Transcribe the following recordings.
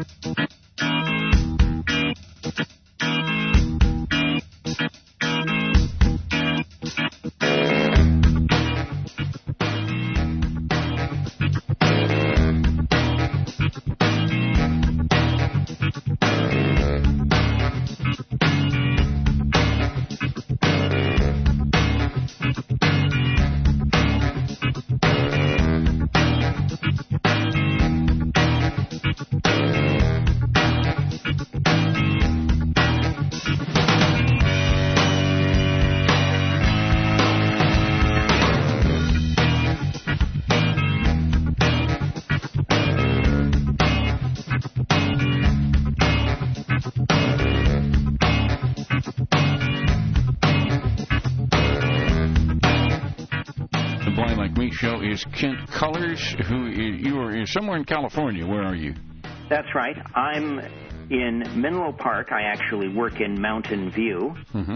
Is Kent Cullers, who you are somewhere in California. Where are you? That's right. I'm in Menlo Park. I actually work in Mountain View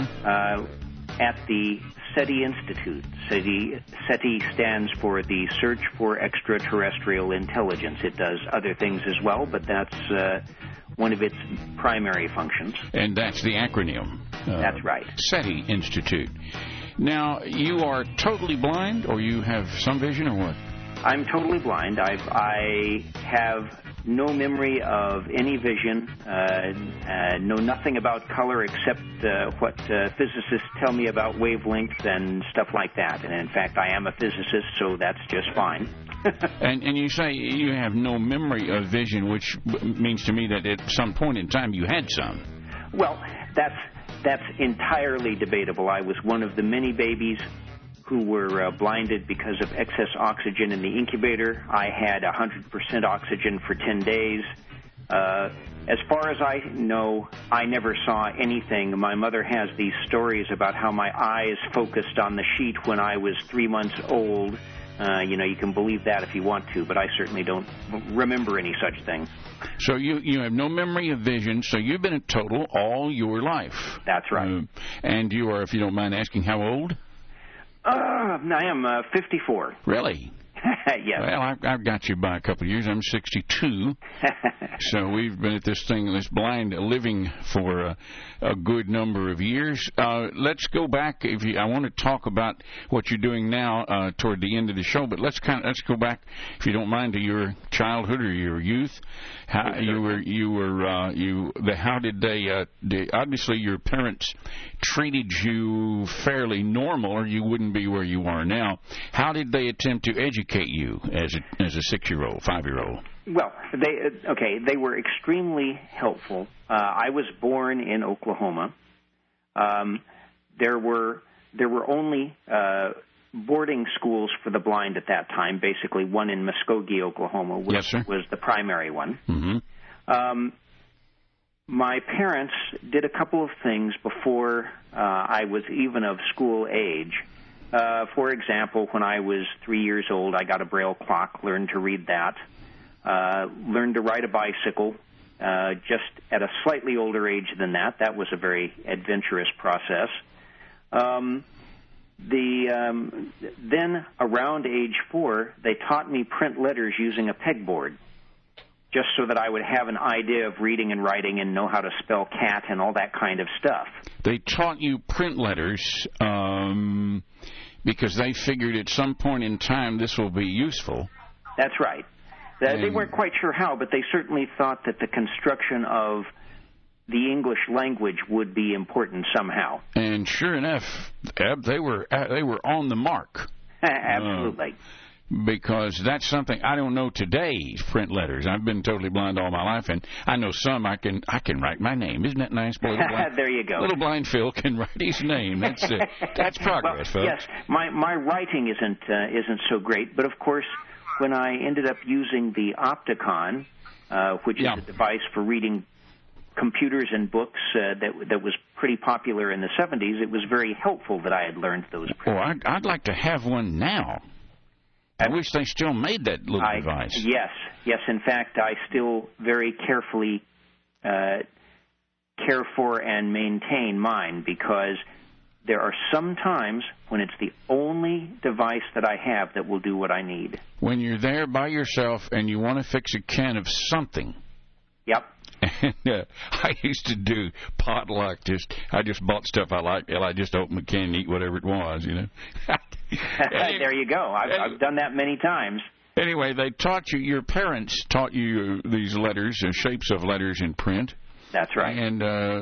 at the SETI Institute. SETI stands for the Search for Extraterrestrial Intelligence. It does other things as well, but that's one of its primary functions. And that's the acronym. That's right. SETI Institute. Now, you are totally blind, or you have some vision, or what? I'm totally blind. I have no memory of any vision, know nothing about color except what physicists tell me about wavelengths and stuff like that. And, in fact, I am a physicist, so that's just fine. And you say you have no memory of vision, which means to me that at some point in time you had some. Well, that's entirely debatable. I was one of the many babies who were blinded because of excess oxygen in the incubator. I had 100% oxygen for 10 days. As far as I know, I never saw anything. My mother has these stories about how my eyes focused on the sheet when I was 3 months old. You can believe that if you want to, but I certainly don't remember any such thing. So you have no memory of vision, so you've been a total all your life. That's right. And you are, if you don't mind asking, how old? I am 54. Really? Yes. Well, I've got you by a couple of years. I'm 62. So we've been at this blind living for a good number of years. Let's go back. I want to talk about what you're doing now toward the end of the show, but let's go back, if you don't mind, to your childhood or your youth. How did they obviously your parents treated you fairly normal, or you wouldn't be where you are now. How did they attempt to educate you as a 6-year-old, 5-year-old? Well, they were extremely helpful. I was born in Oklahoma. There were only boarding schools for the blind at that time, basically one in Muskogee, Oklahoma, which was the primary one. Mm-hmm. My parents did a couple of things before I was even of school age. For example, when I was 3 years old, I got a Braille clock, learned to read that, learned to ride a bicycle, just at a slightly older age than that. That was a very adventurous process. Then around age 4, they taught me print letters using a pegboard, just so that I would have an idea of reading and writing and know how to spell cat and all that kind of stuff. They taught you print letters because they figured at some point in time this will be useful. That's right. They weren't quite sure how, but they certainly thought that the construction of the English language would be important somehow. And sure enough, Eb, they were on the mark. Absolutely. Because that's something I don't know today, print letters. I've been totally blind all my life, and I know some I can write my name. Isn't that nice? Boy, there you go. Little blind Phil can write his name. That's that's progress, well, folks. Yes, my writing isn't so great, but of course, when I ended up using the Opticon, which is a device for reading computers and books that was pretty popular in the 70s, it was very helpful that I had learned those. Oh, I'd like to have one now. I wish they still made that little device. Yes. In fact, I still very carefully care for and maintain mine, because there are some times when it's the only device that I have that will do what I need. When you're there by yourself and you want to fix a can of something, Yep. And I used to do potluck. I just bought stuff I liked, and I just opened the can and eat whatever it was, you know. There you go. I've done that many times. Anyway, they taught you. Your parents taught you these letters, shapes of letters in print. That's right. And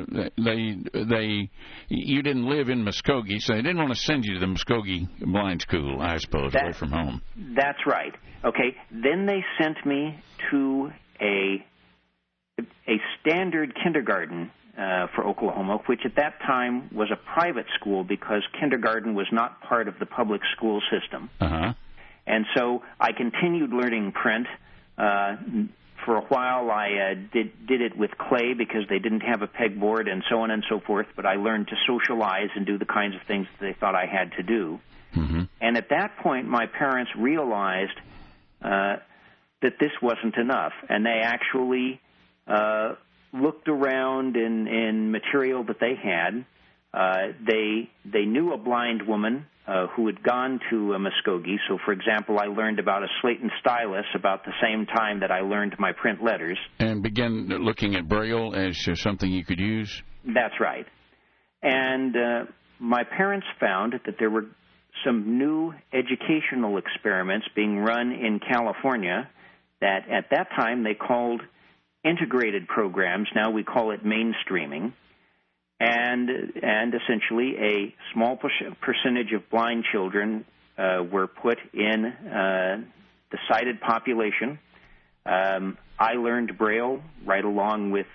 you didn't live in Muskogee, so they didn't want to send you to the Muskogee Blind School, I suppose, away from home. That's right. Okay. Then they sent me to a standard kindergarten for Oklahoma, which at that time was a private school because kindergarten was not part of the public school system. Uh-huh. And so I continued learning print. For a while, I did it with clay because they didn't have a pegboard and so on and so forth, but I learned to socialize and do the kinds of things that they thought I had to do. Mm-hmm. And at that point, my parents realized that this wasn't enough, and they actually looked around in material that they had. They knew a blind woman who had gone to Muskogee. So, for example, I learned about a slate and stylus about the same time that I learned my print letters. And began looking at Braille as something you could use? That's right. And my parents found that there were some new educational experiments being run in California that at that time they called integrated programs. Now we call it mainstreaming. And essentially a small percentage of blind children were put in the sighted population. I learned Braille right along with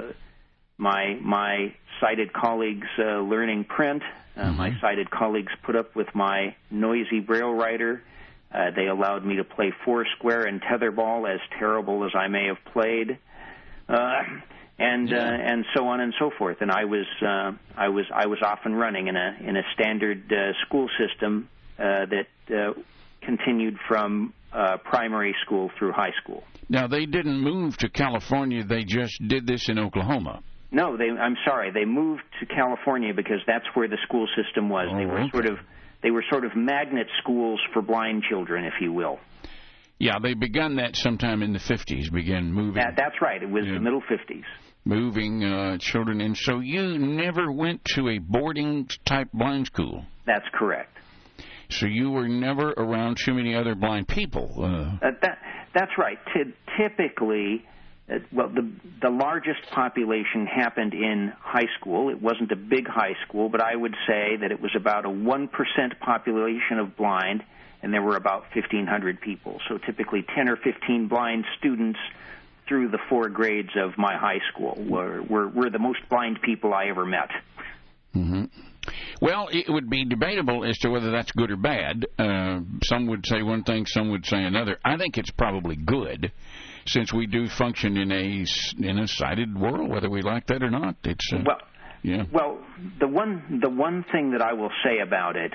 my sighted colleagues learning print. My sighted colleagues put up with my noisy Braille writer. They allowed me to play foursquare and tetherball, as terrible as I may have played. And so on and so forth. And I was off and running in a standard school system that continued from primary school through high school. Now, they didn't move to California. They just did this in Oklahoma. No, I'm sorry. They moved to California because that's where the school system was. Oh, they were sort of magnet schools for blind children, if you will. Yeah, they began that sometime in the 50s, began moving. That's right. It was the middle 50s. Moving children in. So you never went to a boarding-type blind school? That's correct. So you were never around too many other blind people? That's right. Typically, the largest population happened in high school. It wasn't a big high school, but I would say that it was about a 1% population of blind, and there were about 1,500 people. So typically 10 or 15 blind students through the 4 grades of my high school were the most blind people I ever met. Mm-hmm. Well, it would be debatable as to whether that's good or bad. Some would say one thing, some would say another. I think it's probably good, since we do function in a sighted world, whether we like that or not. It's Well, the one thing that I will say about it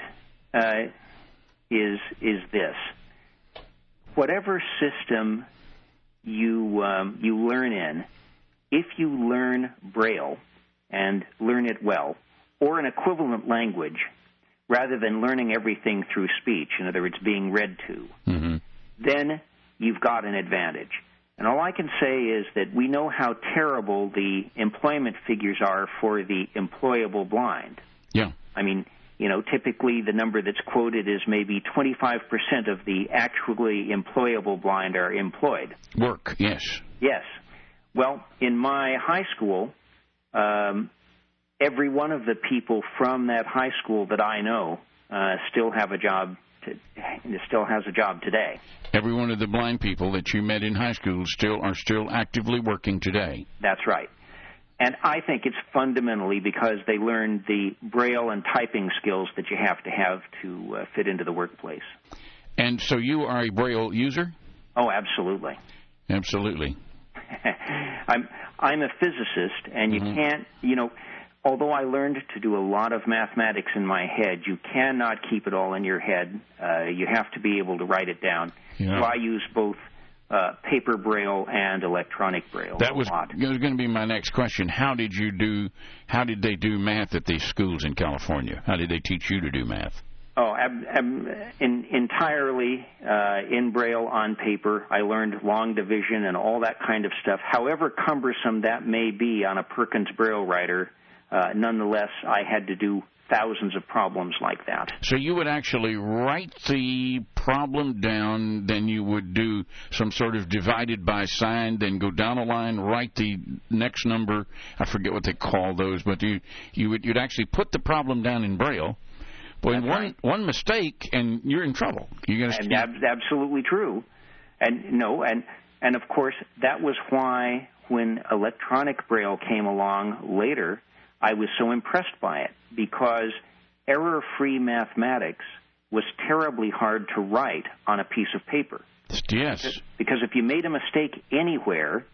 is this: whatever system you learn in, if you learn Braille and learn it well, or an equivalent language, rather than learning everything through speech, in other words, being read to, then you've got an advantage. And all I can say is that we know how terrible the employment figures are for the employable blind. Yeah. I mean, typically the number that's quoted is maybe 25% of the actually employable blind are employed. Work, yes. Yes. Well, in my high school, every one of the people from that high school that I know still has a job today. Every one of the blind people that you met in high school are still actively working today. That's right. And I think it's fundamentally because they learned the Braille and typing skills that you have to fit into the workplace. And so you are a Braille user? Oh, absolutely. Absolutely. I'm a physicist, and you can't, although I learned to do a lot of mathematics in my head, you cannot keep it all in your head. You have to be able to write it down. Yeah. So I use both paper Braille and electronic Braille. That was going to be my next question. How did they do math at these schools in California? How did they teach you to do math? Oh, entirely in Braille on paper. I learned long division and all that kind of stuff. However cumbersome that may be on a Perkins Braille writer, nonetheless, I had to do thousands of problems like that. So you would actually write the problem down, then you would do some sort of divided by sign, then go down a line, write the next number. I forget what they call those, but you'd actually put the problem down in Braille. Boy, one mistake and you're in trouble. Absolutely true. And of course that was why when electronic Braille came along later, I was so impressed by it, because error-free mathematics was terribly hard to write on a piece of paper. Yes. Because if you made a mistake anywhere,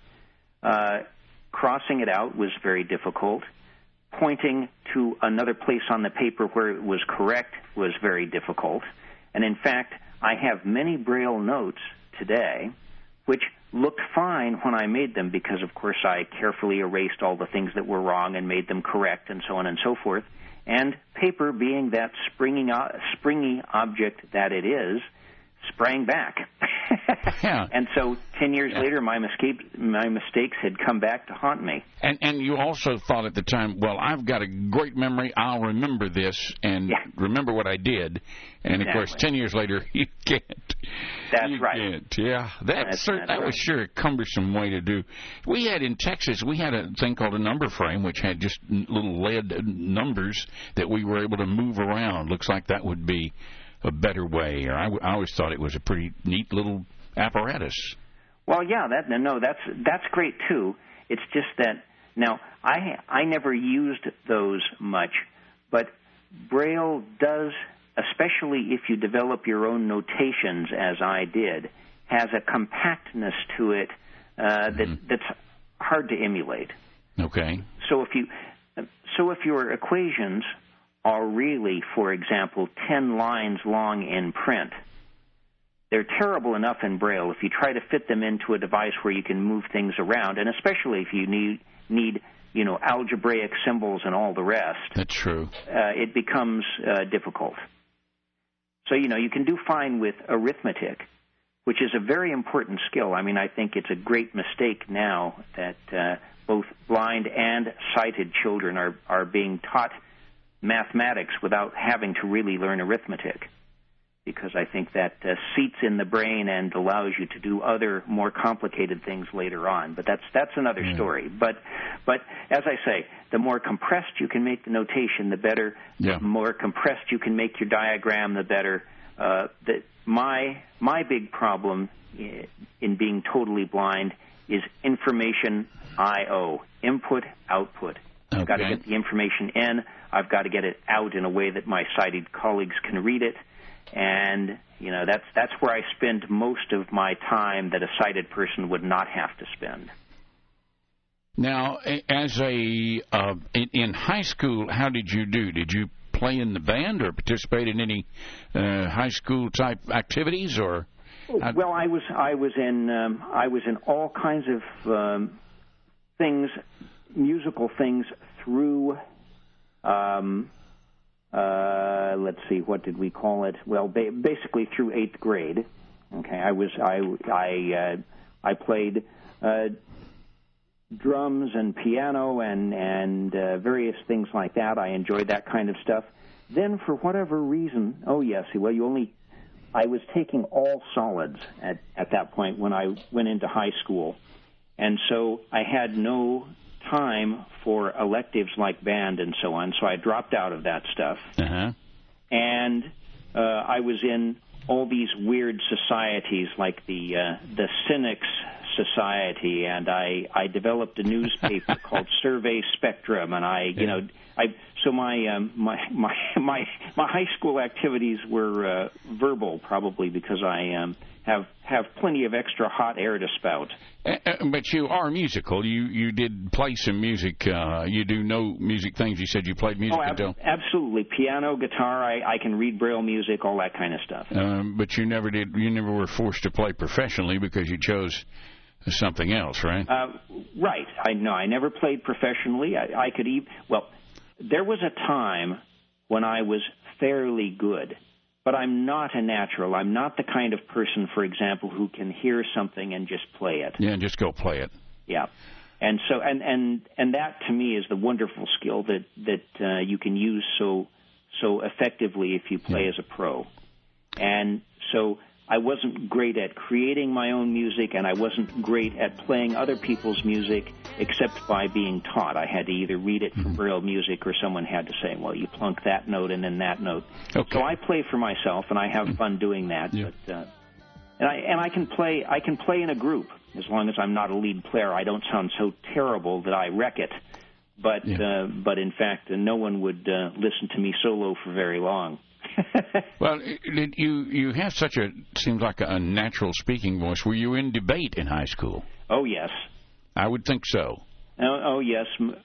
crossing it out was very difficult. Pointing to another place on the paper where it was correct was very difficult. And in fact, I have many Braille notes today which looked fine when I made them because, of course, I carefully erased all the things that were wrong and made them correct and so on and so forth. And paper, being that springy object that it is, sprang back. Yeah. And so 10 years later, my mistakes had come back to haunt me. And you also thought at the time, well, I've got a great memory. I'll remember this and remember what I did. And, of course, 10 years later, you can't. That's right. Can't. Yeah, that was sure a cumbersome way to do. We had in Texas, we had a thing called a number frame, which had just little lead numbers that we were able to move around. Looks like that would be a better way, or I always thought it was a pretty neat little apparatus. Well, yeah, that's great too. It's just that now I never used those much, but Braille does, especially if you develop your own notations, as I did, has a compactness to it that's hard to emulate. Okay. So if your equations are really, for example, 10 lines long in print, they're terrible enough in Braille if you try to fit them into a device where you can move things around, and especially if you need algebraic symbols and all the rest. That's true. It becomes difficult. So, you can do fine with arithmetic, which is a very important skill. I mean, I think it's a great mistake now that both blind and sighted children are being taught mathematics without having to really learn arithmetic, because I think that seats in the brain and allows you to do other more complicated things later on. But that's another story. But as I say, the more compressed you can make the notation, the better. Yeah. The more compressed you can make your diagram, the better. My big problem in being totally blind is information I/O, input, output. I've got to get the information in. I've got to get it out in a way that my sighted colleagues can read it. And, that's where I spend most of my time that a sighted person would not have to spend. Now, as in high school, how did you do? Did you play in the band or participate in any high school type activities, or? Well, I was in all kinds of things, musical things through. Let's see, what did we call it? Well, basically through 8th grade. Okay, I played drums and piano and various things like that. I enjoyed that kind of stuff. Then, for whatever reason, I was taking all solids at that point when I went into high school, and so I had no time for electives like band and so on, so I dropped out of that stuff. Uh-huh. And I was in all these weird societies like the Cynics Society, and I developed a newspaper called Survey Spectrum, and my high school activities were verbal, probably because I have plenty of extra hot air to spout. But you are musical. You did play some music. You do know music things. You said you played music until... Absolutely. Piano, guitar, I can read Braille music, all that kind of stuff. But you never did. You never were forced to play professionally because you chose something else, right? Right. I never played professionally. There was a time when I was fairly good but I'm not a natural. I'm not the kind of person, for example, who can hear something and just play it. Yeah, and just go play it. Yeah. And so, and that to me is the wonderful skill that you can use so effectively if you play as a pro. And so I wasn't great at creating my own music, and I wasn't great at playing other people's music except by being taught. I had to either read it from Braille music, or someone had to say, well, you plunk that note and then that note. Okay. So I play for myself, and I have fun doing that. Yeah. But and I can play in a group as long as I'm not a lead player. I don't sound so terrible that I wreck it. But in fact, no one would listen to me solo for very long. Well, you have seems like a natural speaking voice. Were you in debate in high school? Oh, yes. I would think so. Oh yes.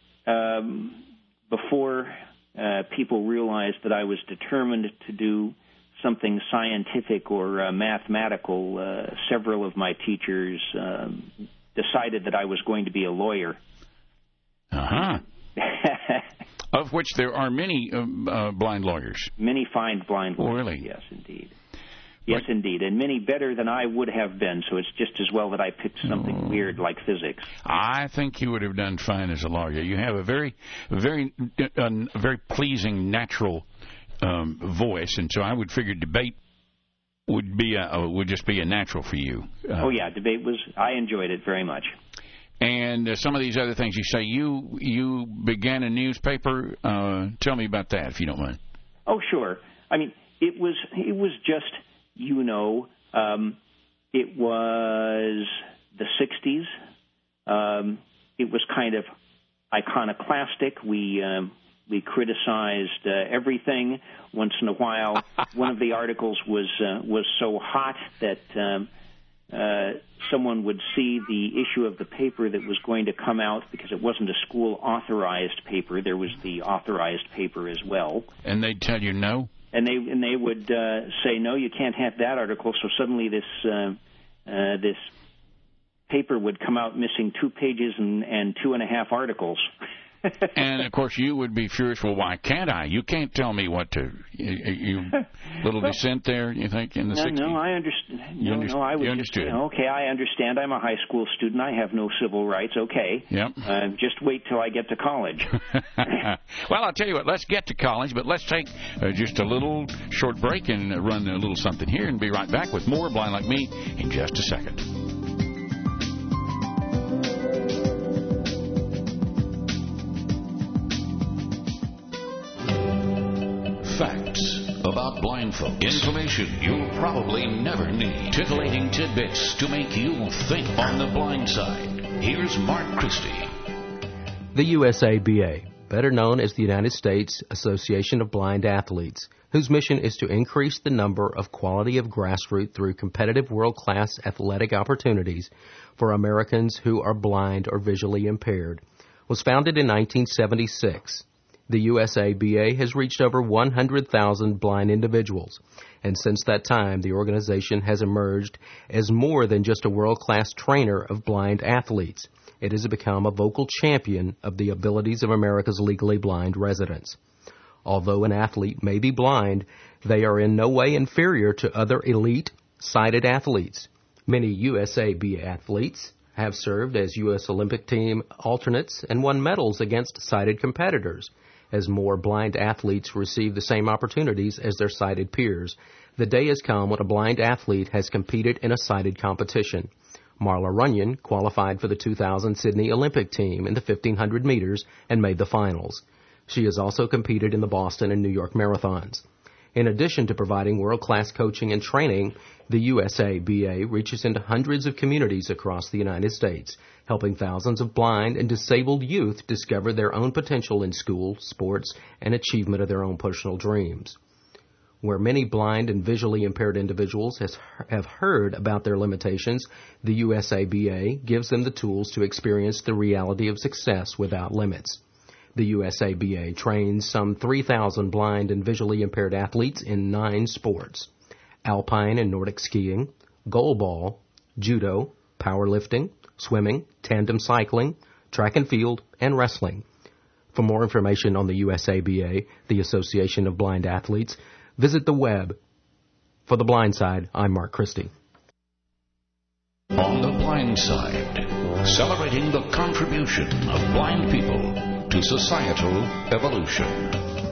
Before people realized that I was determined to do something scientific or mathematical, several of my teachers decided that I was going to be a lawyer. Uh-huh. Of which there are many blind lawyers. Many fine blind lawyers. Oh, really? Yes, indeed. Yes, indeed. And many better than I would have been, so it's just as well that I picked something weird like physics. I think you would have done fine as a lawyer. You have a very pleasing, natural voice, and so I would figure debate would just be a natural for you. Oh, yeah, debate I enjoyed it very much. And some of these other things, you say you began a newspaper. Tell me about that, if you don't mind. Oh, sure. I mean, it was just, it was the 60s. It was kind of iconoclastic. We criticized everything. Once in a while, one of the articles was so hot that someone would see the issue of the paper that was going to come out, because it wasn't a school-authorized paper. There was the authorized paper as well. And they'd tell you no? And they would say, no, you can't have that article. So suddenly this paper would come out missing 2 pages and 2.5 articles. And, of course, you would be furious. Well, why can't I? You can't tell me what to... You little dissent there, you think, in the 60s? No, I understand. No, I would you understood. Just say, okay, I understand. I'm a high school student. I have no civil rights. Okay. Yep. Just wait till I get to college. Well, I'll tell you what. Let's get to college, but let's take just a little short break and run a little something here and be right back with more Blind Like Me in just a second. Facts about blind folks. Information you'll probably never need. Titillating tidbits to make you think on the blind side. Here's Mark Christie. The USABA, better known as the United States Association of Blind Athletes, whose mission is to increase the number of quality of grassroots through competitive world-class athletic opportunities for Americans who are blind or visually impaired, was founded in 1976. The USABA has reached over 100,000 blind individuals, and since that time, the organization has emerged as more than just a world-class trainer of blind athletes. It has become a vocal champion of the abilities of America's legally blind residents. Although an athlete may be blind, they are in no way inferior to other elite sighted athletes. Many USABA athletes have served as U.S. Olympic team alternates and won medals against sighted competitors. As more blind athletes receive the same opportunities as their sighted peers, the day has come when a blind athlete has competed in a sighted competition. Marla Runyon qualified for the 2000 Sydney Olympic team in the 1,500 meters and made the finals. She has also competed in the Boston and New York marathons. In addition to providing world-class coaching and training, the USABA reaches into hundreds of communities across the United States, helping thousands of blind and disabled youth discover their own potential in school, sports, and achievement of their own personal dreams. Where many blind and visually impaired individuals have heard about their limitations, the USABA gives them the tools to experience the reality of success without limits. The USABA trains some 3,000 blind and visually impaired athletes in 9 sports: alpine and Nordic skiing, goalball, judo, powerlifting, swimming, tandem cycling, track and field, and wrestling. For more information on the USABA, the Association of Blind Athletes, visit the web For The Blind Side, I'm Mark Christie. On The Blind Side, celebrating the contribution of blind people to societal evolution.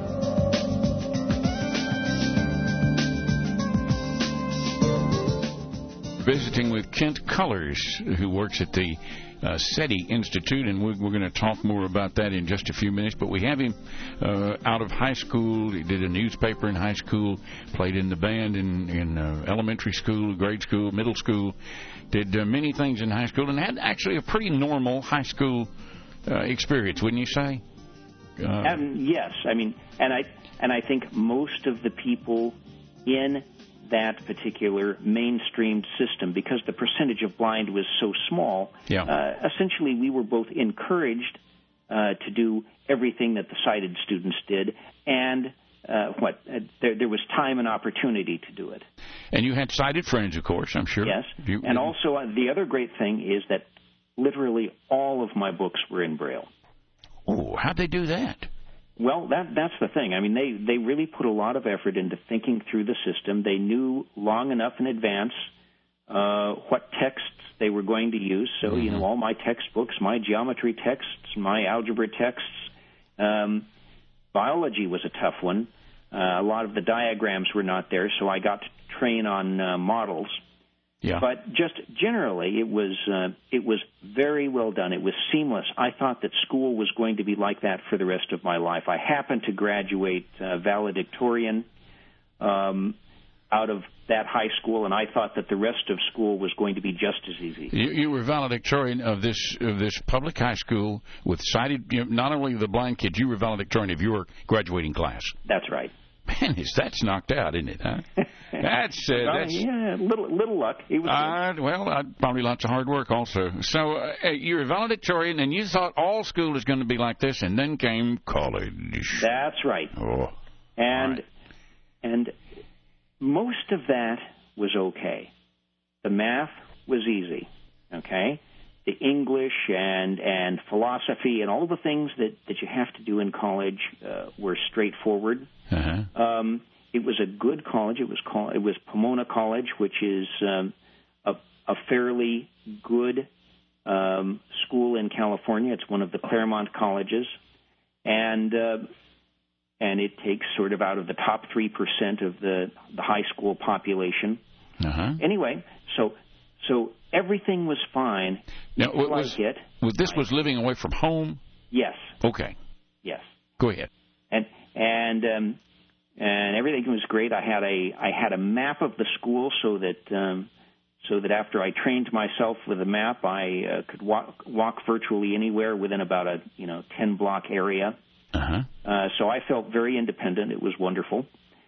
Visiting with Kent Cullers, who works at the SETI Institute, and we're going to talk more about that in just a few minutes. But we have him out of high school. He did a newspaper in high school, played in the band in elementary school, grade school, middle school, did many things in high school, and had actually a pretty normal high school experience, wouldn't you say? Yes, I mean, and I think most of the people in that particular mainstreamed system, because the percentage of blind was so small, essentially we were both encouraged to do everything that the sighted students did, and there was time and opportunity to do it. And you had sighted friends, of course, I'm sure. Yes, and also the other great thing is that literally all of my books were in Braille. Oh, how'd they do that? Well, that's the thing. I mean, they really put a lot of effort into thinking through the system. They knew long enough in advance what texts they were going to use. So, you know, all my textbooks, my geometry texts, my algebra texts. Biology was a tough one. A lot of the diagrams were not there, so I got to train on models. Yeah. But just generally, it was very well done. It was seamless. I thought that school was going to be like that for the rest of my life. I happened to graduate valedictorian out of that high school, and I thought that the rest of school was going to be just as easy. You were valedictorian of this public high school with sighted, not only the blind kids, you were valedictorian of your graduating class. That's right. Man, that's knocked out, isn't it, huh? That's yeah, little luck. It was probably lots of hard work also. So you're a valedictorian, and you thought all school is going to be like this, and then came college. That's right. Oh, and most of that was okay. The math was easy, okay? The English and philosophy and all the things that you have to do in college were straightforward. Uh-huh. It was a good college. It was Pomona College, which is a fairly good school in California. It's one of the Claremont colleges, and it takes sort of out of the top 3% of the high school population. Uh-huh. Anyway, so everything was fine. Now, was living away from home? Yes. Okay. Yes. Go ahead. And everything was great. I had a map of the school so that after I trained myself with a map, I could walk virtually anywhere within about a 10-block area. Uh-huh. So I felt very independent. It was wonderful.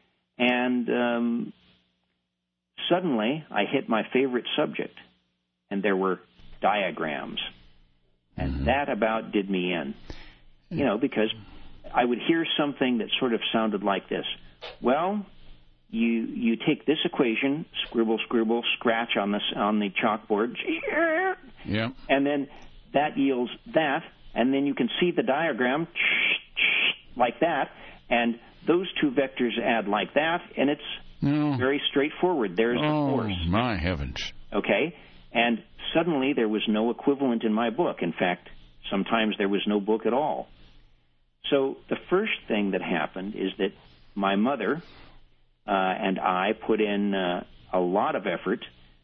And suddenly I hit my favorite subject, and there were diagrams. And that about did me in, because I would hear something that sort of sounded like this. Well, you take this equation, scribble, scratch on the chalkboard, yeah, and then that yields that, and then you can see the diagram like that, and those two vectors add like that, and it's very straightforward. There's the force. Oh, my heavens. Okay, and suddenly there was no equivalent in my book. In fact, sometimes there was no book at all. So the first thing that happened is that my mother and I put in a lot of effort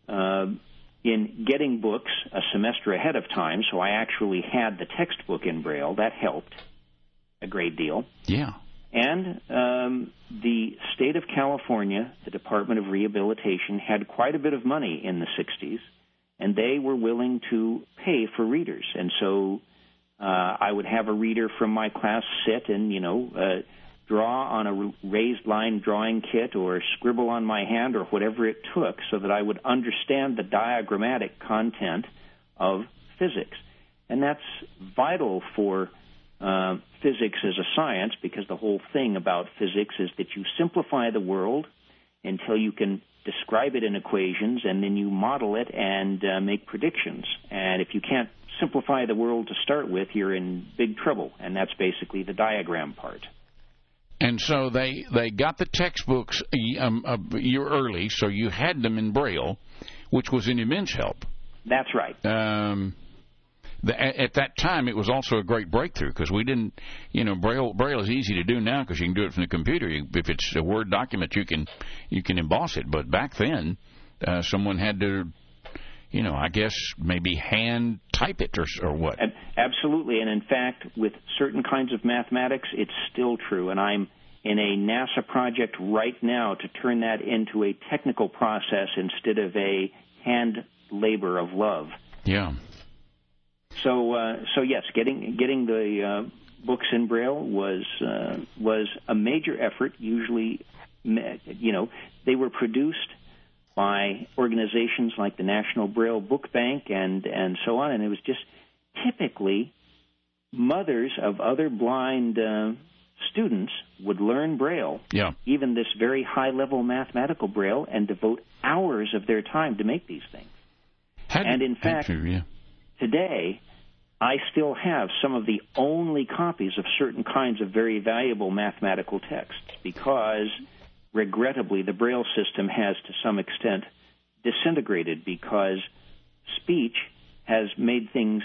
in getting books a semester ahead of time, so I actually had the textbook in Braille. That helped a great deal. Yeah. And the state of California, the Department of Rehabilitation, had quite a bit of money in the 60s, and they were willing to pay for readers. And so I would have a reader from my class sit and, draw on a raised line drawing kit or scribble on my hand or whatever it took so that I would understand the diagrammatic content of physics. And that's vital for physics as a science, because the whole thing about physics is that you simplify the world until you can describe it in equations, and then you model it and make predictions. And if you can't simplify the world to start with, you're in big trouble, and that's basically the diagram part. And so they got the textbooks a year early, so you had them in Braille, which was an immense help. That's right. At that time, it was also a great breakthrough because we didn't, Braille is easy to do now because you can do it from the computer. If it's a Word document, you can emboss it. But back then, someone had to, I guess maybe hand type it or what. Absolutely, and in fact, with certain kinds of mathematics, it's still true. And I'm in a NASA project right now to turn that into a technical process instead of a hand labor of love. Yeah. So yes, getting the books in Braille was a major effort. Usually, they were produced by organizations like the National Braille Book Bank and so on, and it was just typically mothers of other blind students would learn Braille, even this very high-level mathematical Braille, and devote hours of their time to make these things. And in fact, today, I still have some of the only copies of certain kinds of very valuable mathematical texts because, regrettably, the Braille system has to some extent disintegrated because speech has made things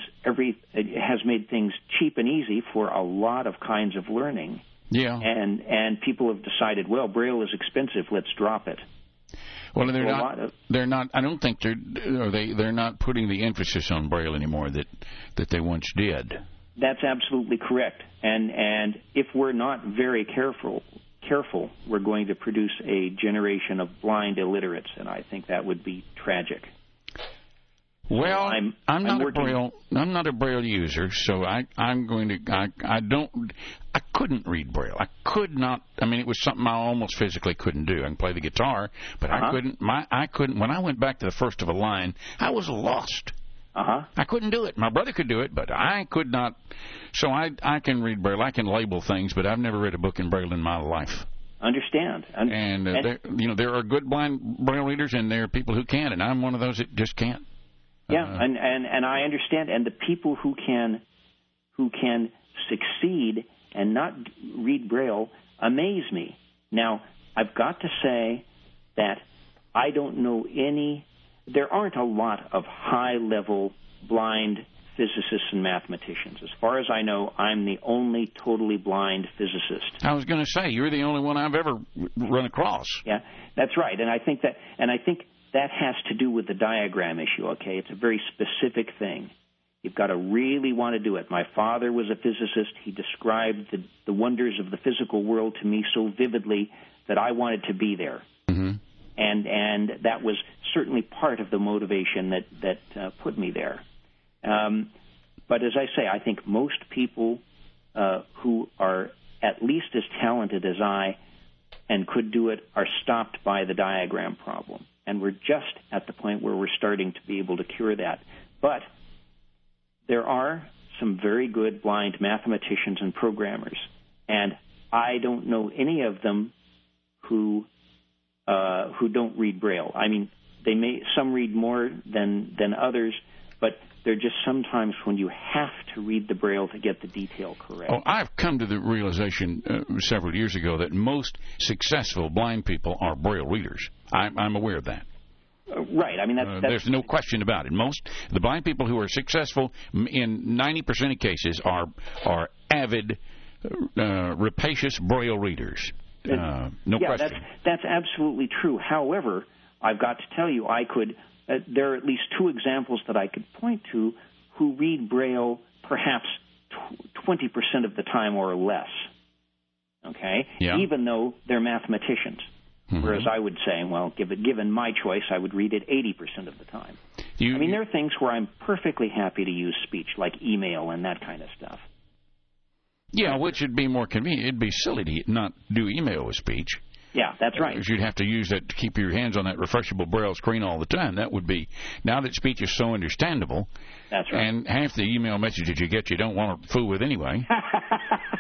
cheap and easy for a lot of kinds of learning. Yeah. And people have decided, well, Braille is expensive, let's drop it. Well, they're not. I don't think they're not putting the emphasis on Braille anymore that they once did. That's absolutely correct. And if we're not very careful, we're going to produce a generation of blind illiterates, and I think that would be tragic. Well, I'm not a Braille user, so I couldn't read Braille. I could not. I mean, it was something I almost physically couldn't do. I can play the guitar, but I couldn't. When I went back to the first of a line, I was lost. I couldn't do it. My brother could do it, but I could not. So I can read Braille. I can label things, but I've never read a book in Braille in my life. Understand. And there are good blind Braille readers, and there are people who can't, and I'm one of those that just can't. Yeah, and I understand. And the people who can succeed and not read Braille amaze me. Now, I've got to say that I don't know there aren't a lot of high-level blind physicists and mathematicians. As far as I know, I'm the only totally blind physicist. I was going to say, you're the only one I've ever run across. Yeah, that's right. And I think that has to do with the diagram issue, okay? It's a very specific thing. You've got to really want to do it. My father was a physicist. He described the wonders of the physical world to me so vividly that I wanted to be there. Mm-hmm. And that was certainly part of the motivation that put me there. But as I say, I think most people who are at least as talented as I and could do it are stopped by the diagram problem. And we're just at the point where we're starting to be able to cure that. But there are some very good blind mathematicians and programmers, and I don't know any of them who don't read Braille. I mean, some read more than others, but they're just sometimes when you have to read the Braille to get the detail correct. Oh, I've come to the realization several years ago that most successful blind people are Braille readers. I'm aware of that. Right. I mean, that's there's no question about it. The blind people who are successful in 90% of cases are avid, rapacious Braille readers. No question. That's absolutely true. However, I've got to tell you, there are at least two examples that I could point to who read Braille perhaps 20% of the time or less. Okay? Yeah. Even though they're mathematicians. Mm-hmm. Whereas I would say, well, given my choice, I would read it 80% of the time. There are things where I'm perfectly happy to use speech, like email and that kind of stuff. Yeah, which would be more convenient. It'd be silly to not do email with speech. Yeah, that's right. Because you'd have to use that to keep your hands on that refreshable Braille screen all the time. That would be, now that speech is so understandable. That's right. And half the email messages you get you don't want to fool with anyway.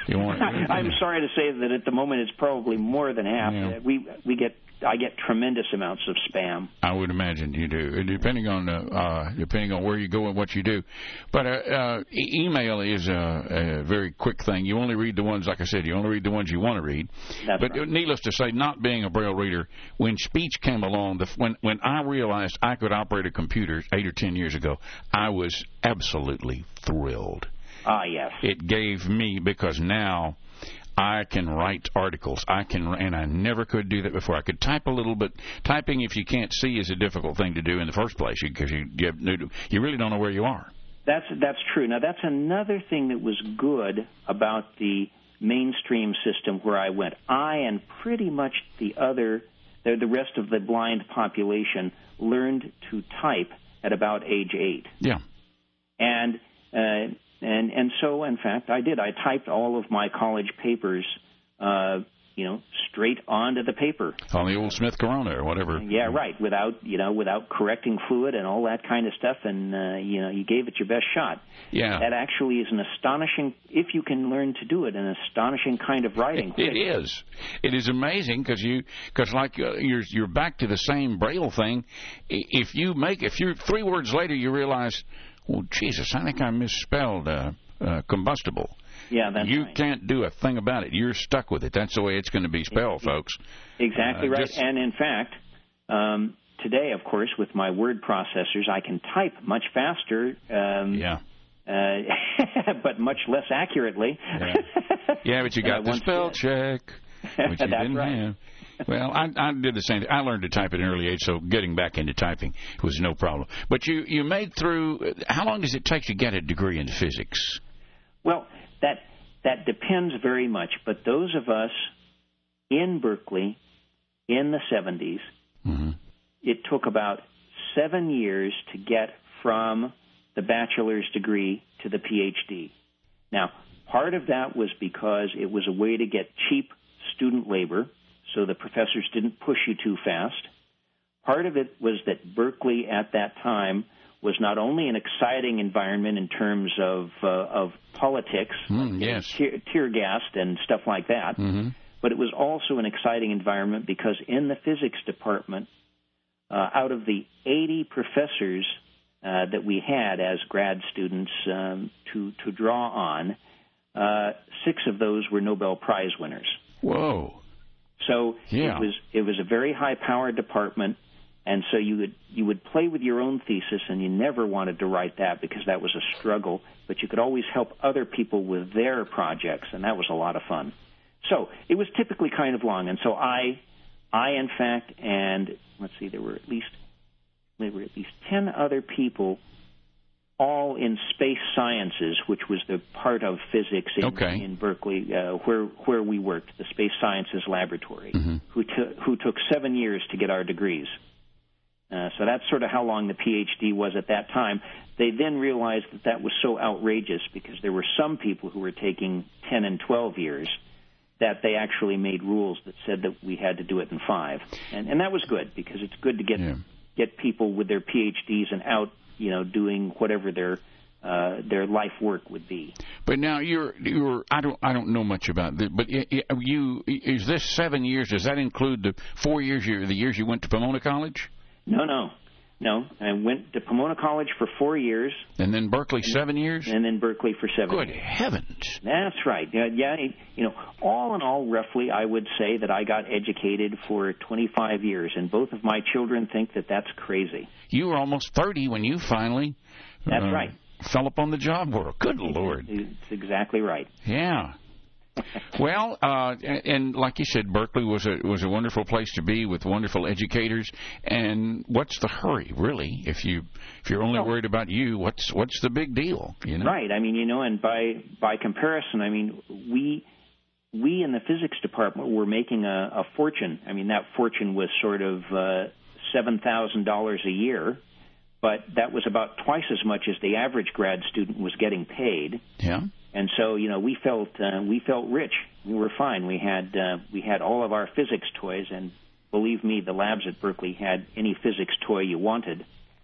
I'm sorry to say that at the moment it's probably more than half. Yeah. I get tremendous amounts of spam. I would imagine you do, depending on where you go and what you do. But email is a very quick thing. You only read the ones, like I said, you only read the ones you want to read. That's but right. Needless to say, not being a Braille reader, when speech came along, when I realized I could operate a computer 8 or 10 years ago, I was absolutely thrilled. Ah, yes. It gave me, because now I can write articles. And I never could do that before. I could type a little, but typing, if you can't see, is a difficult thing to do in the first place because you really don't know where you are. That's true. Now, that's another thing that was good about the mainstream system where I went. I and pretty much the rest of the blind population learned to type at about age 8. Yeah. And so, in fact, I did. I typed all of my college papers, straight onto the paper. On the old Smith Corona or whatever. Yeah, right. Without correcting fluid and all that kind of stuff, and you gave it your best shot. Yeah. That actually is an astonishing, if you can learn to do it, an astonishing kind of writing. It is. It is amazing because you're back to the same Braille thing. If you're 3 words later, you realize, well, Jesus, I think I misspelled combustible. Yeah, that's You right. can't do a thing about it. You're stuck with it. That's the way it's going to be spelled, folks. Exactly right. And in fact, today, of course, with my word processors, I can type much faster. But much less accurately. Yeah, but you got the spell check, which you didn't have. Well, I did the same thing. I learned to type at an early age, so getting back into typing was no problem. But you made through. How long does it take to get a degree in physics? Well, that depends very much. But those of us in Berkeley in the 70s, it took about 7 years to get from the bachelor's degree to the PhD. Now, part of that was because it was a way to get cheap student labor, so the professors didn't push you too fast. Part of it was that Berkeley at that time was not only an exciting environment in terms of politics, tear gassed and stuff like that, but it was also an exciting environment because in the physics department, out of the 80 professors that we had as grad students to draw on, 6 of those were Nobel Prize winners. Whoa! So it was a very high-powered department, and so you would play with your own thesis, and you never wanted to write that because that was a struggle. But you could always help other people with their projects, and that was a lot of fun. So it was typically kind of long, and so I in fact, and let's see, there were at least 10 other people, all in space sciences, which was the part of physics in Berkeley, where we worked, the Space Sciences Laboratory, who took 7 years to get our degrees. So that's sort of how long the PhD was at that time. They then realized that was so outrageous because there were some people who were taking 10 and 12 years that they actually made rules that said that we had to do it in 5. And that was good because it's good to get people with their PhDs and out, doing whatever their life work would be. But now you're I don't know much about this, but is this 7 years? Does that include the 4 years the years you went to Pomona College? No. I went to Pomona College for 4 years. And then Berkeley 7 years? And then Berkeley for 7 years. Good heavens. That's right. All in all, roughly, I would say that I got educated for 25 years, and both of my children think that that's crazy. You were almost 30 when you finally That's right. fell upon the job world. Good Lord. It's exactly right. Yeah. Well, and like you said, Berkeley was a wonderful place to be with wonderful educators. And what's the hurry, really? If you're only worried about you, what's the big deal? Right. I mean, and by comparison, I mean we in the physics department were making a fortune. I mean, that fortune was sort of $7,000 a year, but that was about twice as much as the average grad student was getting paid. Yeah. And so, we felt rich. We were fine. We had all of our physics toys, and believe me, the labs at Berkeley had any physics toy you wanted.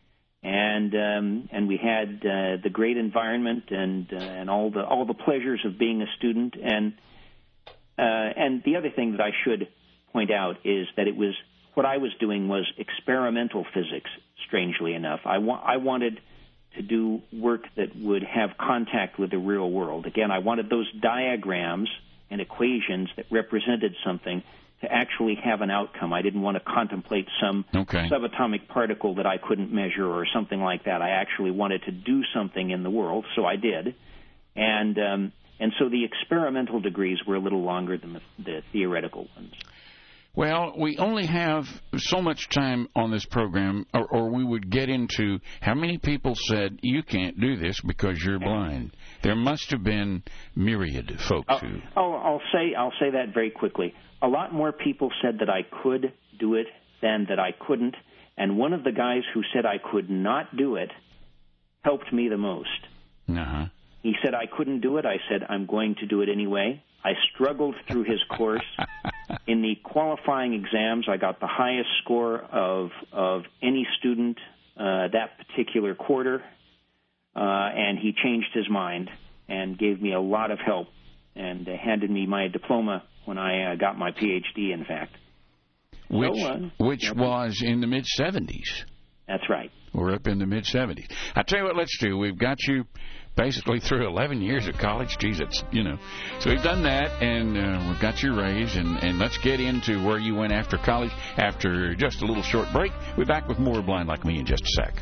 and we had the great environment and all the pleasures of being a student. And the other thing that I should point out is that what I was doing was experimental physics. Strangely enough, I wanted to do work that would have contact with the real world. Again, I wanted those diagrams and equations that represented something to actually have an outcome. I didn't want to contemplate some subatomic particle that I couldn't measure or something like that. I actually wanted to do something in the world, so I did. And so the experimental degrees were a little longer than the theoretical ones. Well, we only have so much time on this program, or we would get into how many people said, you can't do this because you're blind. There must have been myriad folks who... I'll say that very quickly. A lot more people said that I could do it than that I couldn't, and one of the guys who said I could not do it helped me the most. Uh-huh. He said I couldn't do it. I said, I'm going to do it anyway. I struggled through his course. In the qualifying exams, I got the highest score of any student that particular quarter, and he changed his mind and gave me a lot of help and handed me my diploma when I got my Ph.D., in fact. Which was in the mid-'70s. That's right. We're up in the mid-'70s. I tell you what, let's do. We've got you basically through 11 years of college. Geez, it's, So we've done that, and we've got you raised, and let's get into where you went after college. After just a little short break, we're back with more Blind Like Me in just a sec.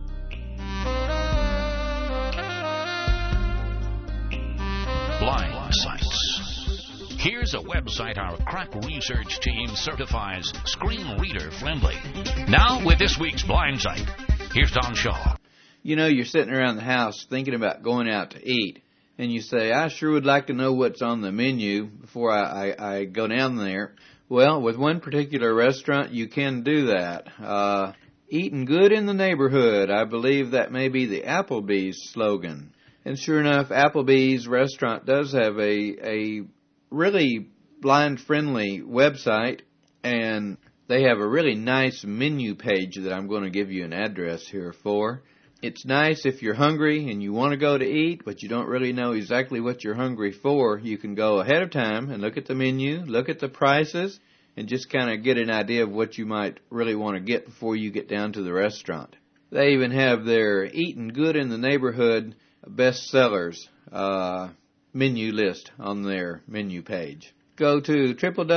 Blind Sites. Here's a website our crack research team certifies screen reader friendly. Now with this week's Blind Site, here's Don Shaw. You're sitting around the house thinking about going out to eat, and you say, I sure would like to know what's on the menu before I go down there. Well, with one particular restaurant, you can do that. Eating good in the neighborhood, I believe that may be the Applebee's slogan. And sure enough, Applebee's restaurant does have a really blind-friendly website, and they have a really nice menu page that I'm going to give you an address here for. It's nice if you're hungry and you want to go to eat, but you don't really know exactly what you're hungry for. You can go ahead of time and look at the menu, look at the prices, and just kind of get an idea of what you might really want to get before you get down to the restaurant. They even have their Eating Good in the Neighborhood bestsellers menu list on their menu page. Go to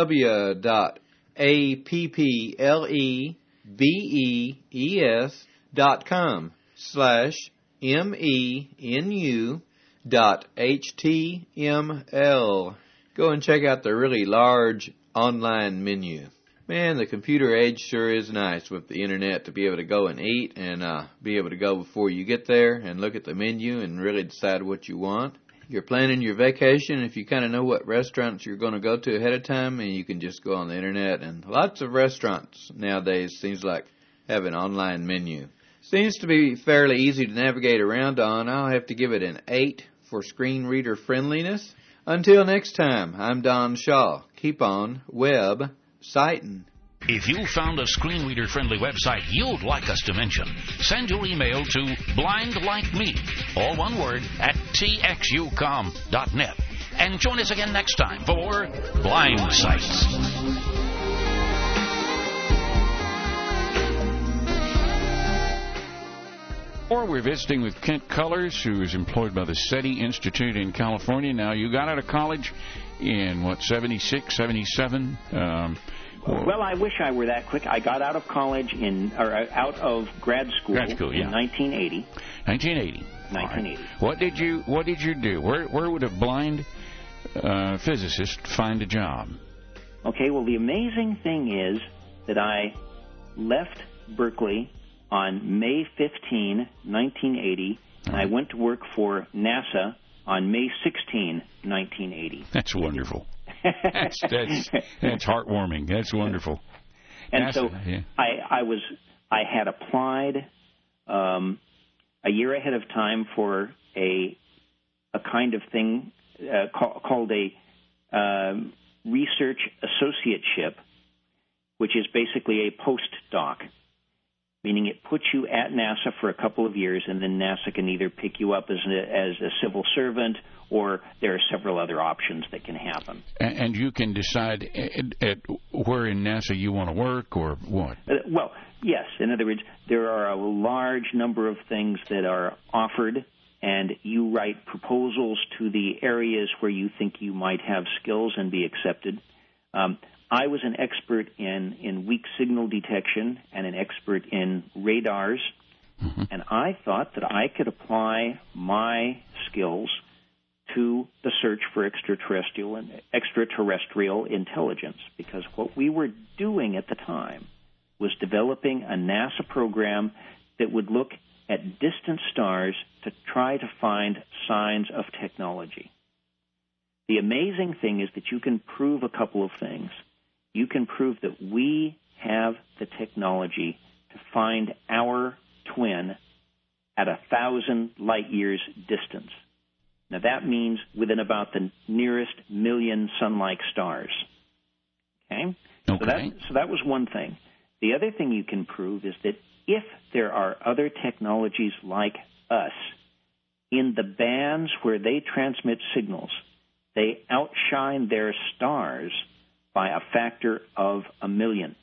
www.applebees.com/menu.html. Go and check out the really large online menu. Man, the computer age sure is nice with the internet to be able to go and eat and be able to go before you get there and look at the menu and really decide what you want. You're planning your vacation, if you kind of know what restaurants you're going to go to ahead of time, and you can just go on the internet. And lots of restaurants nowadays seems like have an online menu. Seems to be fairly easy to navigate around on. I'll have to give it an 8 for screen reader friendliness. Until next time, I'm Don Shaw. Keep on web sighting. If you found a screen reader friendly website you'd like us to mention, send your email to blindlikeme, all one word, at txucom.net. And join us again next time for Blind Sites. Or we're visiting with Kent Cullers, who is employed by the SETI Institute in California. Now, you got out of college in, 76, 77? Well, I wish I were that quick. I got out of college out of grad school in 1980. 1980. 1980. Right. What did you do? Where would a blind physicist find a job? Okay, well, the amazing thing is that I left Berkeley on May 15, 1980, and I went to work for NASA on May 16, 1980. That's wonderful. That's heartwarming. That's wonderful. And NASA, so I had applied a year ahead of time for a kind of thing called a research associateship, which is basically a postdoc. meaning it puts you at NASA for a couple of years, and then NASA can either pick you up as a civil servant, or there are several other options that can happen. And you can decide at where in NASA you want to work, or what? Well, yes. In other words, there are a large number of things that are offered, and you write proposals to the areas where you think you might have skills and be accepted. I was an expert in weak signal detection and an expert in radars, and I thought that I could apply my skills to the search for extraterrestrial intelligence, because what we were doing at the time was developing a NASA program that would look at distant stars to try to find signs of technology. The amazing thing is that you can prove a couple of things. You can prove that we have the technology to find our twin at 1,000 light years distance. Now, that means within about the nearest million sun-like stars. Okay? So that was one thing. The other thing you can prove is that if there are other technologies like us in the bands where they transmit signals, they outshine their stars by a factor of 1 million.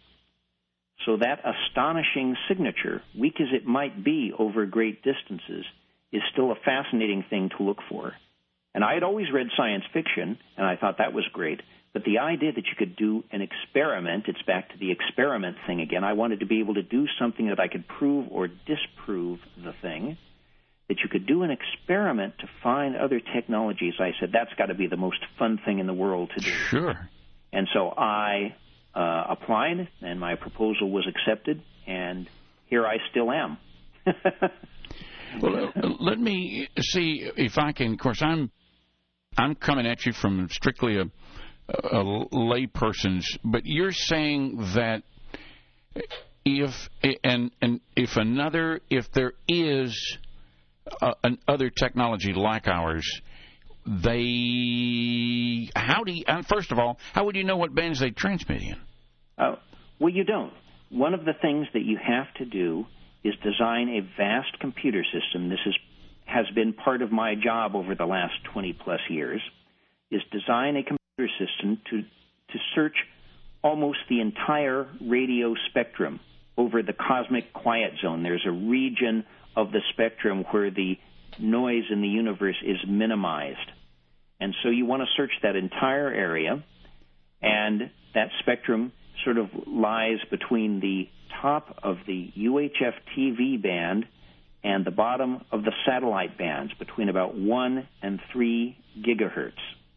So that astonishing signature, weak as it might be over great distances, is still a fascinating thing to look for. And I had always read science fiction, and I thought that was great. But the idea that you could do an experiment, it's back to the experiment thing again. I wanted to be able to do something that I could prove or disprove the thing, that you could do an experiment to find other technologies. I said, that's got to be the most fun thing in the world to do. Sure. And so I applied, and my proposal was accepted, and here I still am. Well, let me see if I can. Of course, I'm coming at you from strictly a layperson's, but you're saying that if there is another technology like ours, first of all, how would you know what bands they transmit in? Well, you don't. One of the things that you have to do is design a vast computer system. This has been part of my job over the last 20-plus years, is design a computer system to search almost the entire radio spectrum over the cosmic quiet zone. There's a region of the spectrum where the noise in the universe is minimized. And so you want to search that entire area, and that spectrum sort of lies between the top of the UHF TV band and the bottom of the satellite bands, between about 1 and 3 gigahertz.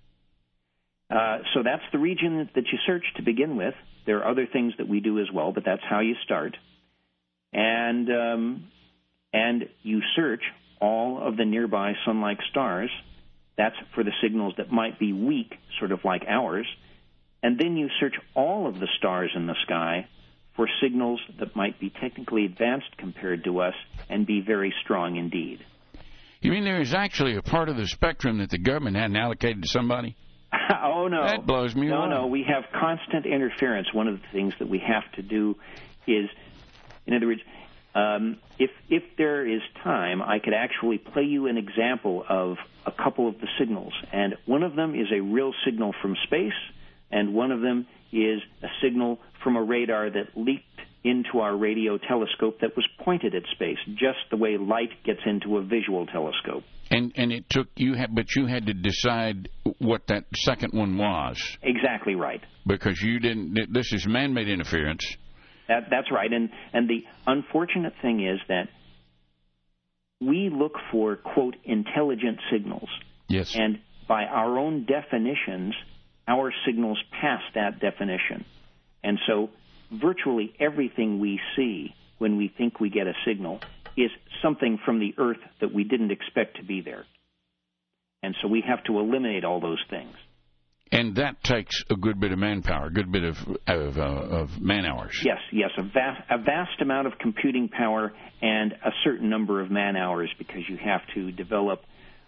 So that's the region that you search to begin with. There are other things that we do as well, but that's how you start. And you search all of the nearby sun-like stars. That's for the signals that might be weak, sort of like ours. And then you search all of the stars in the sky for signals that might be technically advanced compared to us and be very strong indeed. You mean there is actually a part of the spectrum that the government hadn't allocated to somebody? Oh, no. That blows me away. No, we have constant interference. One of the things that we have to do is, in other words, if there is time, I could actually play you an example of a couple of the signals. And one of them is a real signal from space, and one of them is a signal from a radar that leaked into our radio telescope that was pointed at space, just the way light gets into a visual telescope. And it took you, but you had to decide what that second one was. Exactly right. Because you didn't. This is man-made interference. That's right. And the unfortunate thing is that we look for, quote, intelligent signals. Yes. And by our own definitions, our signals pass that definition. And so virtually everything we see when we think we get a signal is something from the Earth that we didn't expect to be there. And so we have to eliminate all those things. And that takes a good bit of manpower, a good bit of man-hours. Yes, a vast amount of computing power and a certain number of man-hours, because you have to develop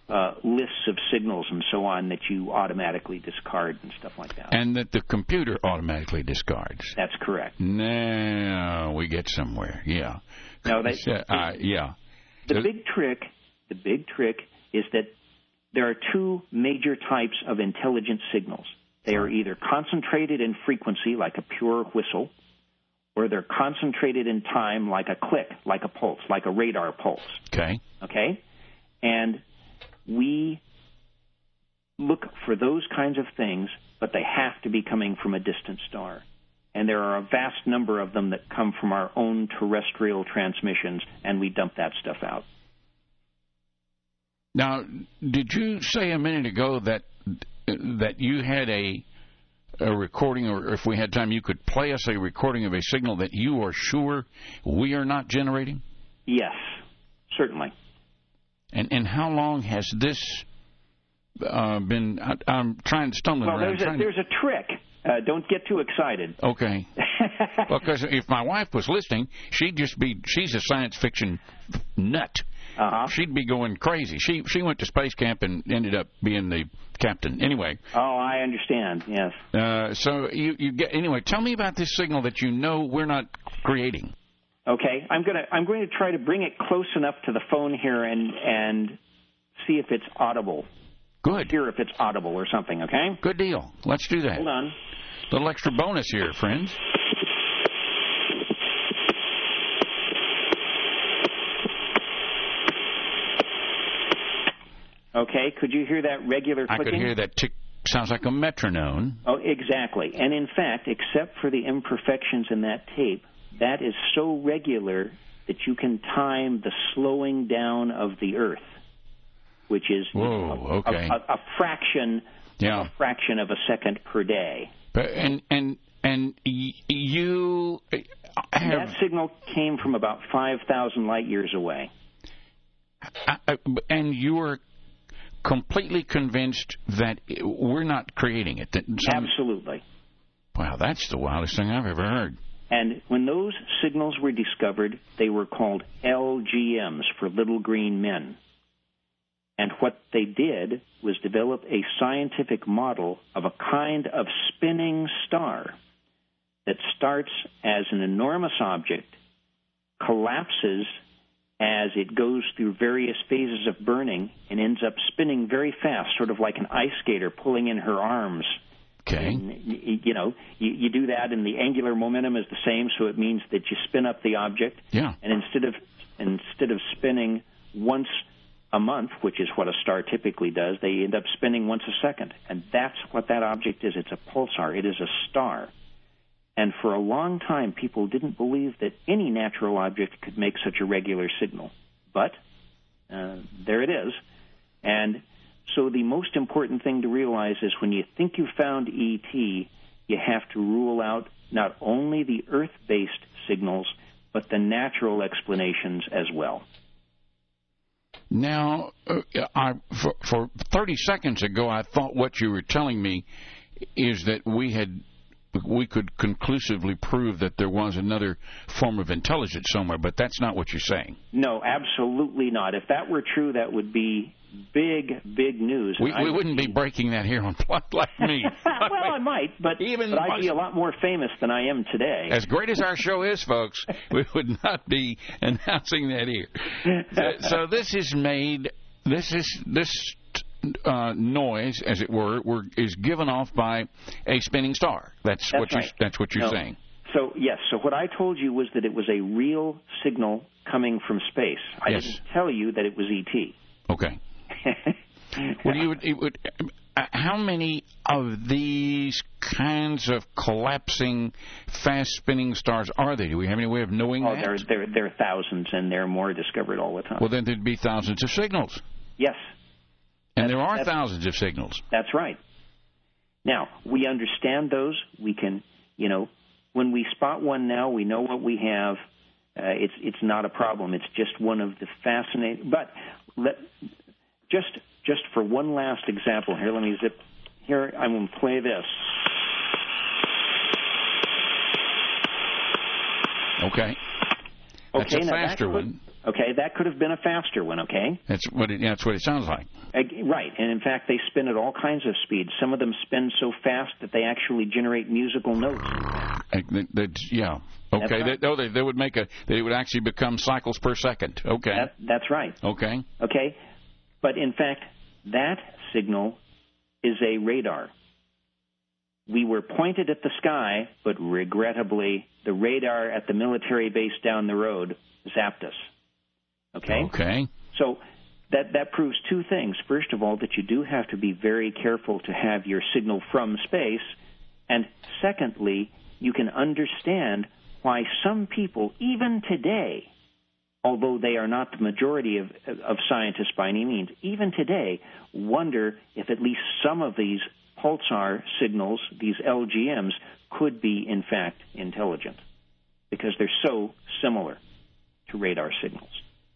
lists of signals and so on that you automatically discard and stuff like that. And that the computer automatically discards. That's correct. Now we get somewhere. Yeah. No, yeah. The big trick is that there are two major types of intelligent signals. They are either concentrated in frequency, like a pure whistle, or they're concentrated in time, like a click, like a pulse, like a radar pulse. Okay? And we look for those kinds of things, but they have to be coming from a distant star. And there are a vast number of them that come from our own terrestrial transmissions, and we dump that stuff out. Now, did you say a minute ago that you had a recording, or if we had time, you could play us a recording of a signal that you are sure we are not generating? Yes, certainly. And how long has this been? I'm stumbling around. Well, there's a trick. Don't get too excited. Okay. Because if my wife was listening, she's a science fiction nut. Uh-huh. She'd be going crazy. She went to space camp and ended up being the captain. Anyway. Oh, I understand. Yes. So you get anyway. Tell me about this signal that you know we're not creating. Okay, I'm going to try to bring it close enough to the phone here and see if it's audible. Good. Hear if it's audible or something. Okay. Good deal. Let's do that. Hold on. Little extra bonus here, friends. Okay, could you hear that regular clicking? I could hear that tick. Sounds like a metronome. Oh, exactly. And in fact, except for the imperfections in that tape, that is so regular that you can time the slowing down of the Earth, which is a fraction of a second per day. And you have... That signal came from about 5,000 light years away. And you are completely convinced that we're not creating it? Absolutely. Wow, that's the wildest thing I've ever heard. And when those signals were discovered, they were called LGMs, for little green men. And what they did was develop a scientific model of a kind of spinning star that starts as an enormous object, collapses as it goes through various phases of burning, and ends up spinning very fast, sort of like an ice skater pulling in her arms. Okay. And, you do that, and the angular momentum is the same, so it means that you spin up the object. Yeah. And instead of spinning once a month, which is what a star typically does, they end up spinning once a second. And that's what that object is. It's a pulsar. It is a star. And for a long time, people didn't believe that any natural object could make such a regular signal. But there it is. And so the most important thing to realize is when you think you found ET, you have to rule out not only the Earth-based signals, but the natural explanations as well. Now, for 30 seconds ago, I thought what you were telling me is that we could conclusively prove that there was another form of intelligence somewhere, but that's not what you're saying. No, absolutely not. If that were true, that would be big news. We wouldn't be breaking that here on Plugged Like Me. Well, I might, but I'd be a lot more famous than I am today. As great as our show is, folks, we would not be announcing that here. So this noise, as it were, is given off by a spinning star. That's what you're saying. So yes. So what I told you was that it was a real signal coming from space. I didn't tell you that it was ET. Okay. How many of these kinds of collapsing, fast spinning stars are there? Do we have any way of knowing that? There are thousands, and there are more discovered all the time. Well, then there'd be thousands of signals. Yes. And there are thousands of signals. That's right. Now, we understand those. We can, when we spot one now, we know what we have. It's not a problem. It's just one of the fascinating. But just for one last example here, let me zip. Here, I'm going to play this. Okay. That's a faster one. Okay, that could have been a faster one, okay? That's what it sounds like. Right, and in fact, they spin at all kinds of speeds. Some of them spin so fast that they actually generate musical notes. Yeah. Okay. Right. They would they would actually become cycles per second. Okay. That's right. Okay. Okay, but in fact, that signal is a radar. We were pointed at the sky, but regrettably, the radar at the military base down the road zapped us. Okay? Okay. So that proves two things. First of all, that you do have to be very careful to have your signal from space. And secondly, you can understand why some people, even today, although they are not the majority of scientists by any means, even today, wonder if at least some of these pulsar signals, these LGMs, could be, in fact, intelligent, because they're so similar to radar signals.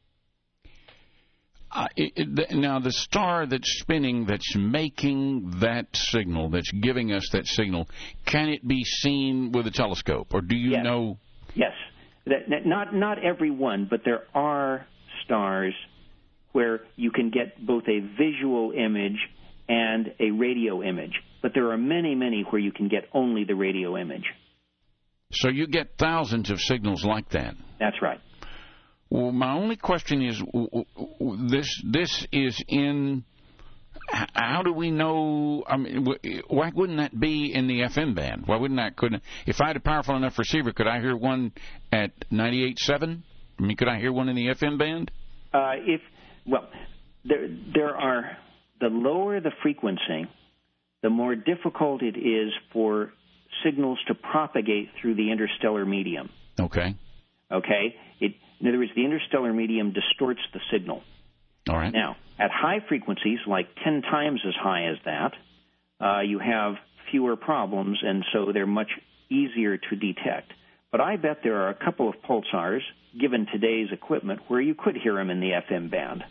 Now, the star that's spinning, that's making that signal, that's giving us that signal, can it be seen with a telescope, or do you know? Yes. Not every one, but there are stars where you can get both a visual image and a radio image. But there are many, many where you can get only the radio image. So you get thousands of signals like that? That's right. Well, my only question is, this is in, how do we know, I mean, why wouldn't that be in the FM band? Why wouldn't that, if I had a powerful enough receiver, could I hear one at 98.7? I mean, could I hear one in the FM band? There are, the lower the frequency, the more difficult it is for signals to propagate through the interstellar medium. Okay. Okay? In other words, the interstellar medium distorts the signal. All right. Now, at high frequencies, like 10 times as high as that, you have fewer problems, and so they're much easier to detect. But I bet there are a couple of pulsars, given today's equipment, where you could hear them in the FM band.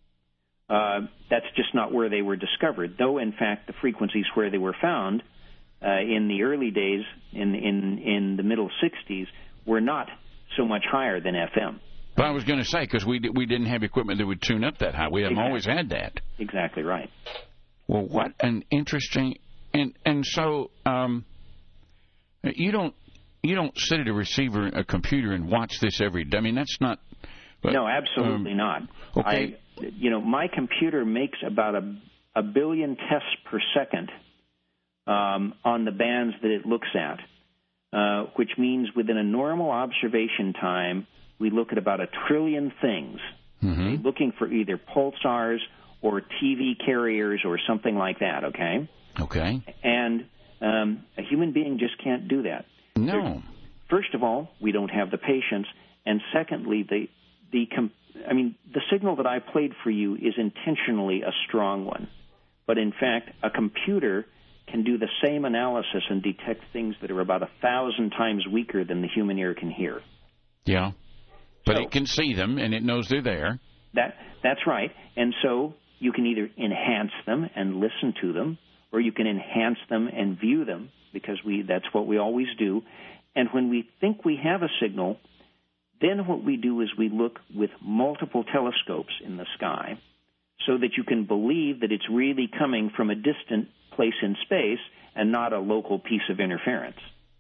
That's just not where they were discovered, though, in fact, the frequencies where they were found in the early days, in the middle 60s, were not so much higher than FM. But I was going to say, because we didn't have equipment that would tune up that high. We haven't always had that. Exactly right. Well, what an interesting... And so you don't sit at a computer and watch this every day. I mean, that's not... But, no, absolutely not. Okay. My computer makes about a billion tests per second on the bands that it looks at. Which means within a normal observation time, we look at about 1 trillion things, looking for either pulsars or TV carriers or something like that, okay? Okay. And a human being just can't do that. No. First of all, we don't have the patience, and secondly, the signal that I played for you is intentionally a strong one. But in fact, a computer can do the same analysis and detect things that are about 1,000 times weaker than the human ear can hear. Yeah, but it can see them, and it knows they're there. That's right. And so you can either enhance them and listen to them, or you can enhance them and view them, because that's what we always do. And when we think we have a signal, then what we do is we look with multiple telescopes in the sky so that you can believe that it's really coming from a distant place in space and not a local piece of interference.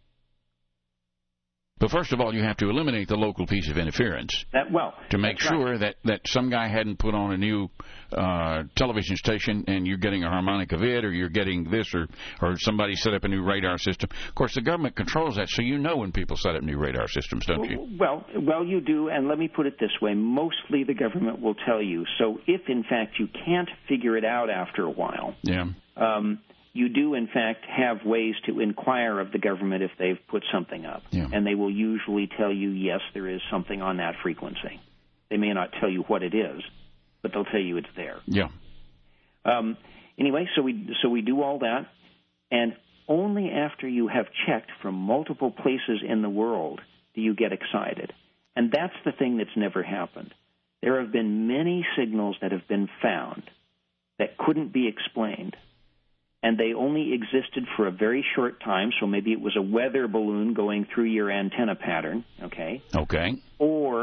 But first of all, you have to eliminate the local piece of interference to make sure that some guy hadn't put on a new television station and you're getting a harmonic of it, or you're getting this, or somebody set up a new radar system. Of course, the government controls that, so you know when people set up new radar systems, don't you? Well, you do, and let me put it this way. Mostly the government will tell you. So if, in fact, you can't figure it out after a while, you do, in fact, have ways to inquire of the government if they've put something up. Yeah. And they will usually tell you, yes, there is something on that frequency. They may not tell you what it is, but they'll tell you it's there. Yeah. Anyway, so we do all that, and only after you have checked from multiple places in the world do you get excited. And that's the thing that's never happened. There have been many signals that have been found that couldn't be explained, and they only existed for a very short time, so maybe it was a weather balloon going through your antenna pattern, okay? Okay. Or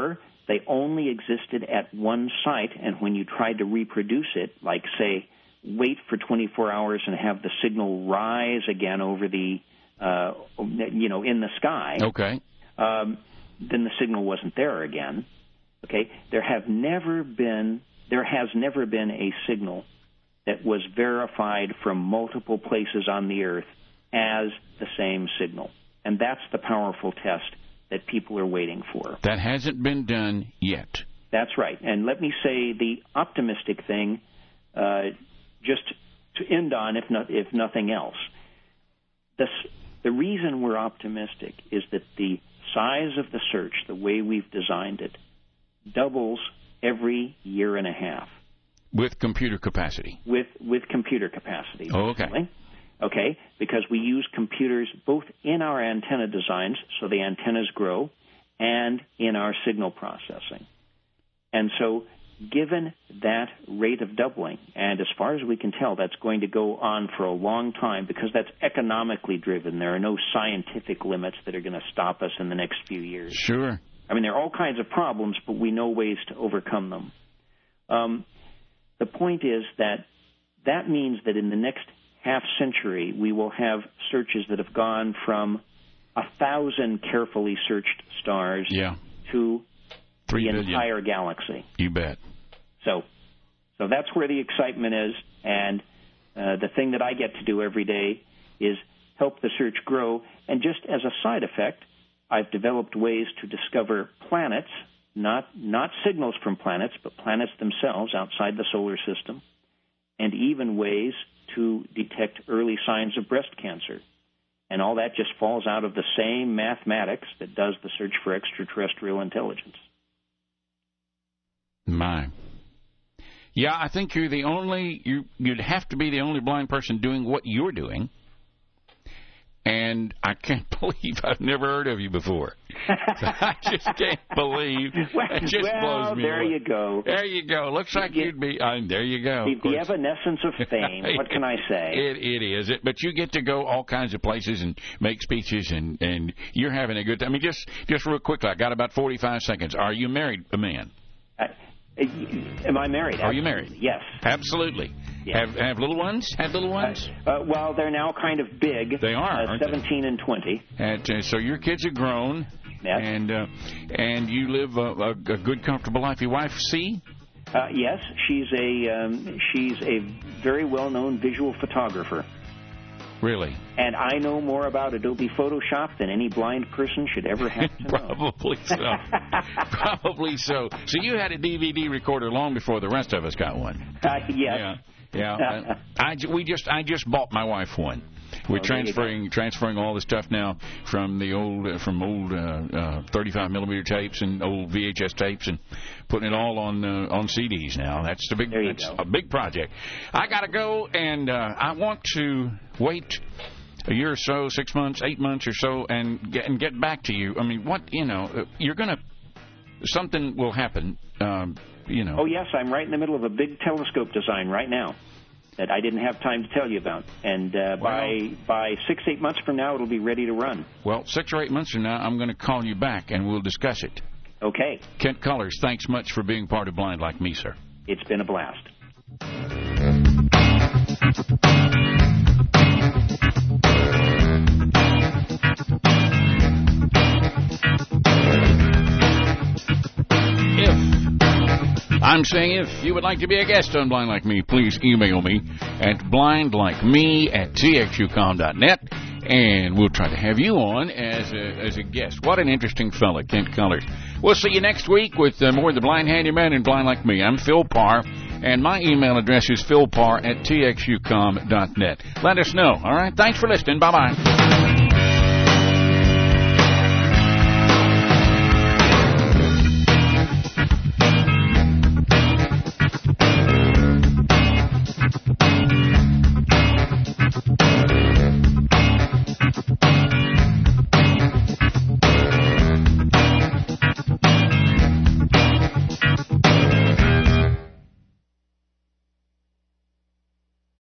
They only existed at one site, and when you tried to reproduce it, like, say, wait for 24 hours and have the signal rise again over the, in the sky, okay, then the signal wasn't there again. Okay, there has never been a signal that was verified from multiple places on the Earth as the same signal, and that's the powerful test that people are waiting for. That hasn't been done yet. That's right. And let me say the optimistic thing, just to end on, if nothing else. The reason we're optimistic is that the size of the search, the way we've designed it, doubles every year and a half. With computer capacity? With computer capacity. Oh, okay. Actually. Okay, because we use computers both in our antenna designs, so the antennas grow, and in our signal processing. And so, given that rate of doubling, and as far as we can tell, that's going to go on for a long time because that's economically driven. There are no scientific limits that are going to stop us in the next few years. Sure. I mean, there are all kinds of problems, but we know ways to overcome them. The point is that means that in the next half-century, we will have searches that have gone from 1,000 carefully searched stars to 3 the billion. Entire galaxy. You bet. So that's where the excitement is, and the thing that I get to do every day is help the search grow. And just as a side effect, I've developed ways to discover planets, not signals from planets, but planets themselves outside the solar system, and even ways to detect early signs of breast cancer. And all that just falls out of the same mathematics that does the search for extraterrestrial intelligence. My. Yeah, I think you're the only, you'd have to be the only blind person doing what you're doing. And I can't believe I've never heard of you before. I just can't believe. It just blows me there away. You go. There you go. Looks like you'd be. There you go. The evanescence of fame. What can I say? It is. But you get to go all kinds of places and make speeches, and you're having a good time. I mean, just real quickly, I got about 45 seconds. Are you married, a man? Am I married? Are you married? Yes. Absolutely. Yes. Have little ones? Had little ones? Well, they're now kind of big. They are, 17 and 20. And so your kids are grown. Yes. And you live a good, comfortable life. Your wife, C? Yes. She's a very well-known visual photographer. Really? And I know more about Adobe Photoshop than any blind person should ever have to know. Probably so. Probably so. So you had a DVD recorder long before the rest of us got one. Yes. Yeah. I just bought my wife one. We're transferring all the stuff now from the old 35 millimeter tapes and old VHS tapes and putting it all on CDs now. That's a big project. I got to go, and I want to wait a year or so, 6 months, 8 months or so, and get back to you. I mean, something will happen. Oh yes, I'm right in the middle of a big telescope design right now that I didn't have time to tell you about. And by 6-8 months from now, it'll be ready to run. Well, 6 or 8 months from now, I'm going to call you back, and we'll discuss it. Okay. Kent Cullers, thanks much for being part of Blind Like Me, sir. It's been a blast. I'm saying if you would like to be a guest on Blind Like Me, please email me at blindlikeme@txucom.net, and we'll try to have you on as a guest. What an interesting fella, Kent Cullers. We'll see you next week with more of the Blind Handyman and Blind Like Me. I'm Phil Parr, and my email address is philparr@txucom.net. Let us know, all right? Thanks for listening. Bye-bye.